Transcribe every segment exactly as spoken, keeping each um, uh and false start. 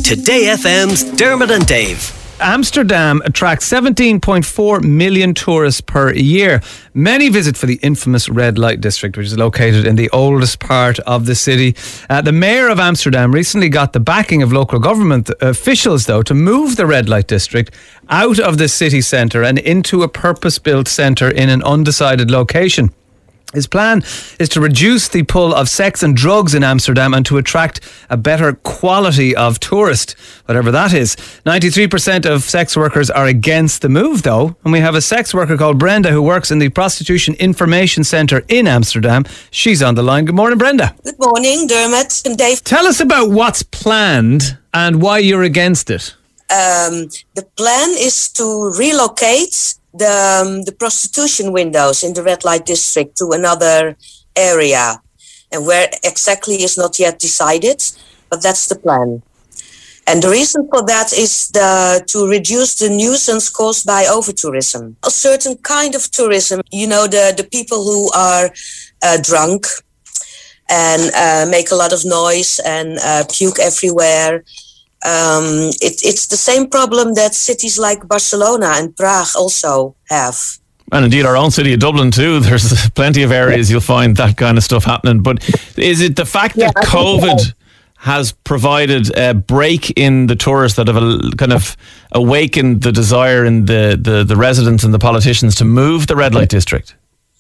Today F M's Dermot and Dave. Amsterdam attracts seventeen point four million tourists per year. Many visit for the infamous red light district, which is located in the oldest part of the city. Uh, the mayor of Amsterdam recently got the backing of local government officials, though, to move the red light district out of the city centre and into a purpose-built centre in an undecided location. His plan is to reduce the pull of sex and drugs in Amsterdam and to attract a better quality of tourist, whatever that is. ninety-three percent of sex workers are against the move, though. And we have a sex worker called Brenda who works in the Prostitution Information Centre in Amsterdam. She's on the line. Good morning, Brenda. Good morning, Dermot and Dave. Tell us about what's planned and why you're against it. Um, the plan is to relocate the um, the prostitution windows in the red light district to another area, and where exactly is not yet decided, but that's the plan. And the reason for that is the to reduce the nuisance caused by over-tourism. A certain kind of tourism, you know, the, the people who are uh, drunk and uh, make a lot of noise and uh, puke everywhere. Um, it, it's the same problem that cities like Barcelona and Prague also have. And indeed our own city of Dublin too, there's plenty of areas you'll find that kind of stuff happening. But is it the fact that yeah, COVID so. has provided a break in the tourists that have kind of awakened the desire in the, the, the residents and the politicians to move the red light district?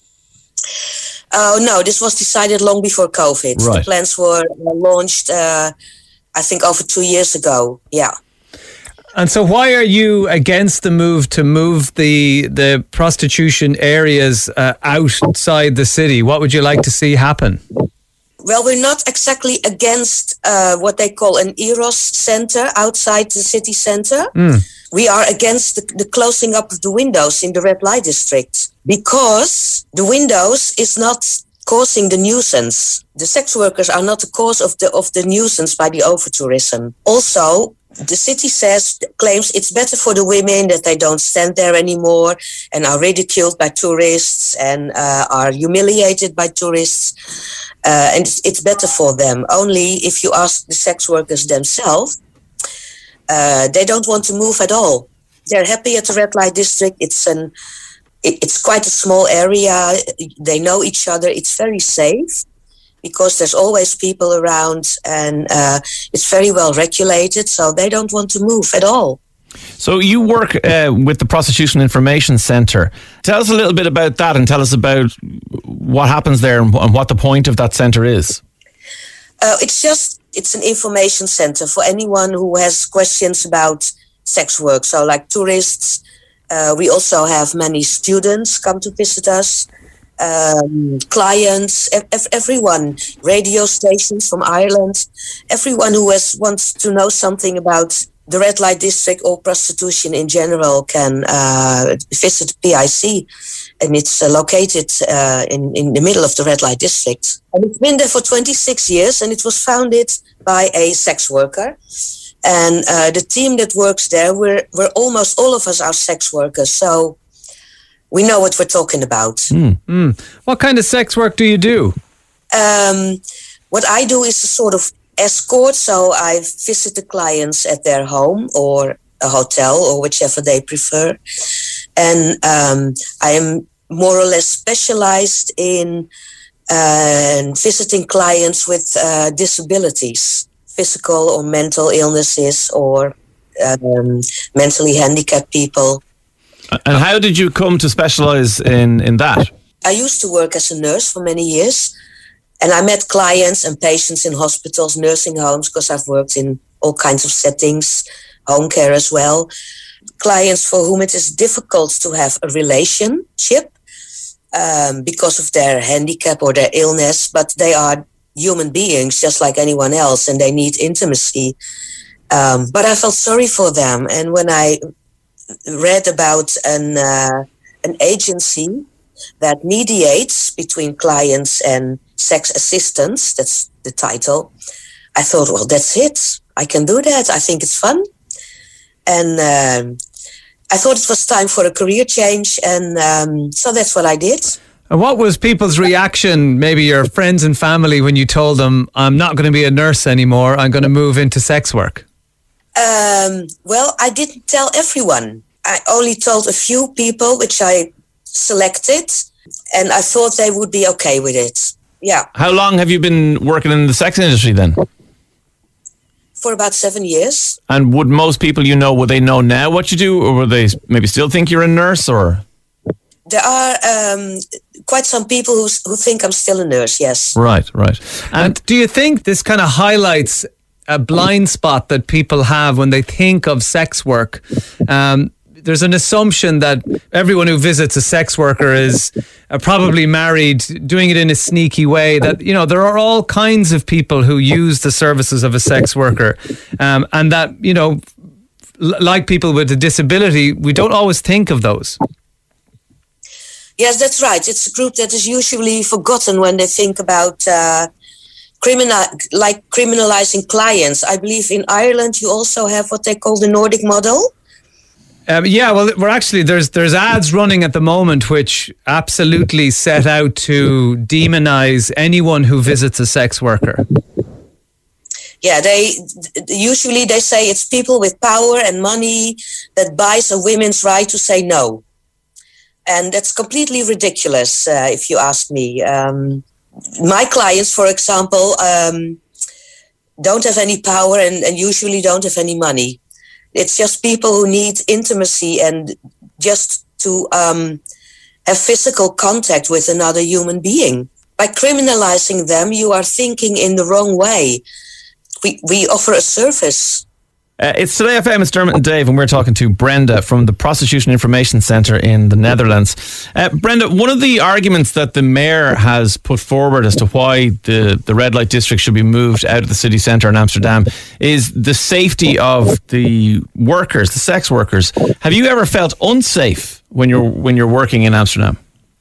Oh, no, this was decided long before COVID. Right. The plans were launched uh, I think over two years ago, yeah. And so why are you against the move to move the the prostitution areas uh, outside the city? What would you like to see happen? Well, we're not exactly against uh, what they call an Eros center outside the city center. Mm. We are against the, the closing up of the windows in the red light district because the windows is not causing the nuisance. The sex workers are not the cause of the of the nuisance by the over-tourism. Also, the city says, claims it's better for the women that they don't stand there anymore and are ridiculed by tourists and uh, are humiliated by tourists. Uh, and it's, it's better for them. Only if you ask the sex workers themselves, uh, they don't want to move at all. They're happy at the red light district. It's an It's quite a small area. They know each other. It's very safe because there's always people around and uh, it's very well regulated. So they don't want to move at all. So you work uh, with the Prostitution Information Centre. Tell us a little bit about that and tell us about what happens there and what the point of that centre is. Uh, it's just, it's an information centre for anyone who has questions about sex work. So like tourists. Uh, we also have many students come to visit us, um, clients, ev- everyone, radio stations from Ireland, everyone who has wants to know something about the red light district or prostitution in general can uh, visit P I C, and it's uh, located uh, in, in the middle of the red light district. And it's been there for twenty-six years, and it was founded by a sex worker. And uh, the team that works there, we're, we're almost all of us are sex workers, so we know what we're talking about. Mm. Mm. What kind of sex work do you do? Um, what I do is a sort of escort, so I visit the clients at their home or a hotel or whichever they prefer. And um, I am more or less specialized in uh, visiting clients with uh, disabilities. Physical or mental illnesses or um, mentally handicapped people. And how did you come to specialise in, in that? I used to work as a nurse for many years, and I met clients and patients in hospitals, nursing homes, because I've worked in all kinds of settings, home care as well. Clients for whom it is difficult to have a relationship um, because of their handicap or their illness, but they are human beings just like anyone else and they need intimacy. Um, but I felt sorry for them. And when I read about an, uh, an agency that mediates between clients and sex assistants, that's the title, I thought, well, that's it. I can do that. I think it's fun. And um, I thought it was time for a career change. And um, so that's what I did. And what was people's reaction, maybe your friends and family, when you told them, I'm not going to be a nurse anymore, I'm going to move into sex work? Um, well, I didn't tell everyone. I only told a few people, which I selected, and I thought they would be okay with it. Yeah. How long have you been working in the sex industry then? For about seven years. And would most people you know, would they know now what you do, or would they maybe still think you're a nurse? Or there are um, quite some people who who think I'm still a nurse. Yes. Right, right. And, And do you think this kind of highlights a blind spot that people have when they think of sex work? Um, there's an assumption that everyone who visits a sex worker is uh, probably married, doing it in a sneaky way, that, you know, there are all kinds of people who use the services of a sex worker. Um, and that, you know, l- like people with a disability, we don't always think of those. Yes, that's right. It's a group that is usually forgotten when they think about uh, criminal, like criminalizing clients. I believe in Ireland you also have what they call the Nordic model. Um, yeah, well, we're actually, there's there's ads running at the moment which absolutely set out to demonize anyone who visits a sex worker. Yeah, they usually they say it's people with power and money that buys a women's right to say no. And that's completely ridiculous, uh, if you ask me. Um, my clients, for example, um, don't have any power and, and usually don't have any money. It's just people who need intimacy and just to um, have physical contact with another human being. By criminalizing them, you are thinking in the wrong way. We we offer a service. Uh, it's Today F M, it's Dermot and Dave, and we're talking to Brenda from the Prostitution Information Centre in the Netherlands. Uh, Brenda, one of the arguments that the Mayor has put forward as to why the, the red light district should be moved out of the city centre in Amsterdam is the safety of the workers, the sex workers. Have you ever felt unsafe when you're when you're working in Amsterdam?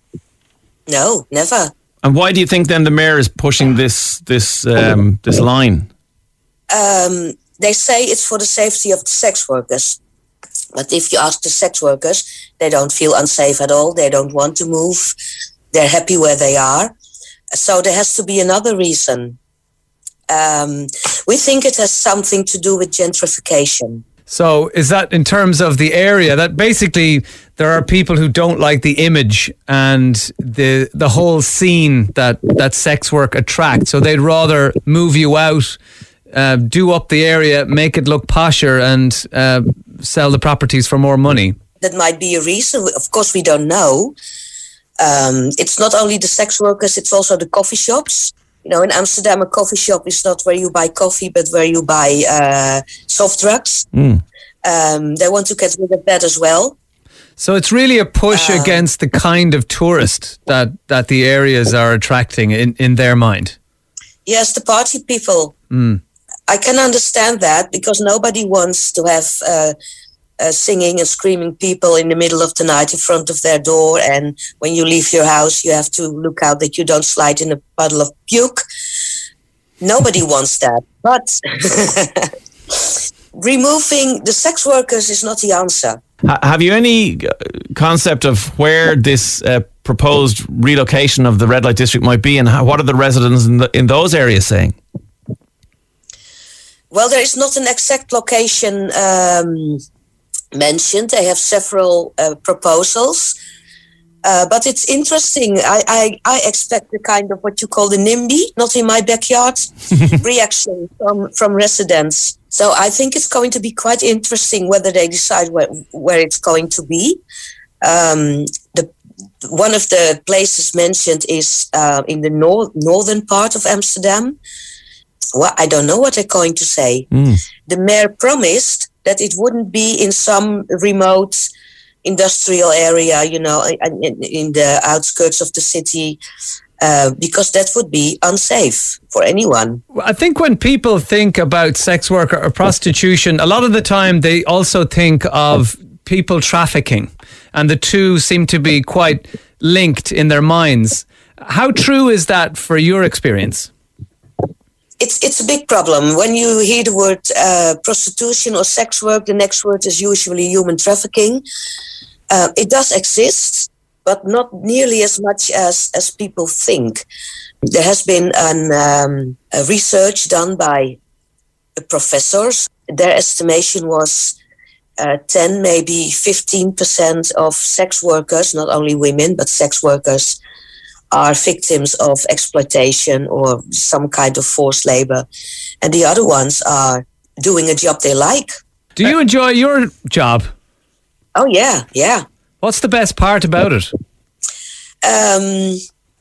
No, never. And why do you think then the Mayor is pushing this this um, this line? Um, they say it's for the safety of the sex workers. But if you ask the sex workers, they don't feel unsafe at all. They don't want to move. They're happy where they are. So there has to be another reason. Um, we think it has something to do with gentrification. So is that in terms of the area, that basically there are people who don't like the image and the the whole scene that, that sex work attracts. So they'd rather move you out, uh, do up the area, make it look posher and uh, sell the properties for more money. That might be a reason. Of course, we don't know. Um, it's not only the sex workers, it's also the coffee shops. You know, in Amsterdam, a coffee shop is not where you buy coffee, but where you buy uh, soft drugs. Mm. Um, they want to get rid of that as well. So it's really a push um, against the kind of tourist that, that the areas are attracting in, in their mind. Yes, the party people. Mm. I can understand that because nobody wants to have uh, uh, singing and screaming people in the middle of the night in front of their door. And when you leave your house, you have to look out that you don't slide in a puddle of puke. Nobody wants that. But removing the sex workers is not the answer. Have you any concept of where this uh, proposed relocation of the red light district might be, and how, what are the residents in, the, in those areas saying? Well, there is not an exact location um, mentioned. They have several uh, proposals. Uh, but it's interesting. I, I, I expect the kind of what you call the NIMBY, not in my backyard, reaction from, from residents. So I think it's going to be quite interesting whether they decide where, where it's going to be. Um, the one of the places mentioned is uh, in the nor- northern part of Amsterdam. Well, I don't know what they're going to say. Mm. The mayor promised that it wouldn't be in some remote industrial area, you know, in, in the outskirts of the city, uh, because that would be unsafe for anyone. I think when people think about sex work or prostitution, a lot of the time they also think of people trafficking, and the two seem to be quite linked in their minds. How true is that for your experience? It's it's a big problem. When you hear the word uh, prostitution or sex work, the next word is usually human trafficking. Uh, it does exist, but not nearly as much as, as people think. There has been an, um, a research done by professors their estimation was uh, ten, maybe fifteen percent of sex workers, not only women, but sex workers, are victims of exploitation or some kind of forced labor. And the other ones are doing a job they like. Do you enjoy your job? Oh, yeah, yeah. What's the best part about it? Um,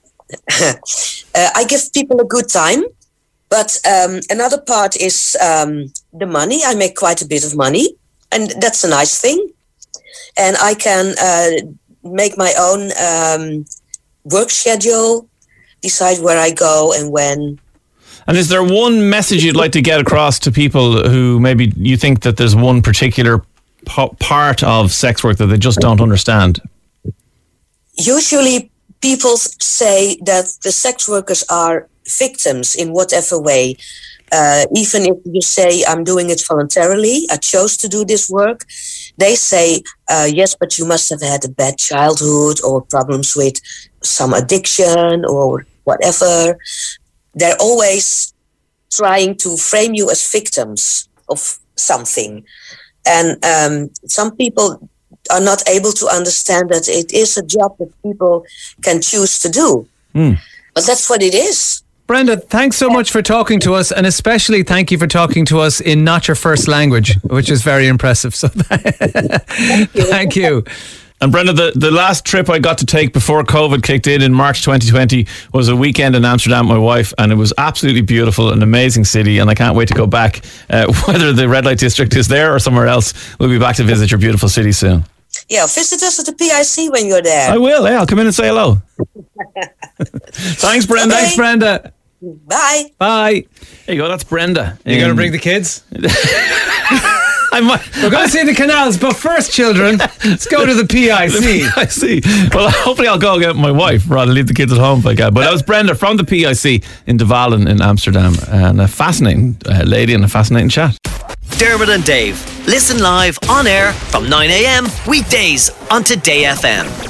uh, I give people a good time. But um, another part is um, the money. I make quite a bit of money. And that's a nice thing. And I can uh, make my own um, work schedule, decide where I go and when. And is there one message you'd like to get across to people who maybe you think that there's one particular p- part of sex work that they just don't understand? Usually people say that the sex workers are victims in whatever way. Uh, even if you say, I'm doing it voluntarily, I chose to do this work, they say, uh, yes, but you must have had a bad childhood or problems with some addiction or whatever. They're always trying to frame you as victims of something. And um, some people are not able to understand that it is a job that people can choose to do. Mm. But that's what it is. Brenda, thanks so much for talking to us, and especially thank you for talking to us in not your first language, which is very impressive. So thank you. Thank you. And Brenda, the, the last trip I got to take before COVID kicked in in March twenty twenty was a weekend in Amsterdam with my wife, and it was absolutely beautiful, an amazing city, and I can't wait to go back. Uh, whether the red light district is there or somewhere else, we'll be back to visit your beautiful city soon. Yeah, visit us at the P I C when you're there. I will, yeah, I'll come in and say hello. Thanks, Brenda. Okay. Thanks, Brenda. Bye. Bye. There you go, that's Brenda. Are you going to bring the kids? I might. We're going to see the canals, but first, children, let's go to the P I C. I see. Well, hopefully I'll go get my wife rather than leave the kids at home if I can. But that was Brenda from the P I C in De Valen in Amsterdam. And a fascinating uh, lady and a fascinating chat. Dermot and Dave. Listen live on air from nine a.m. weekdays on Today F M.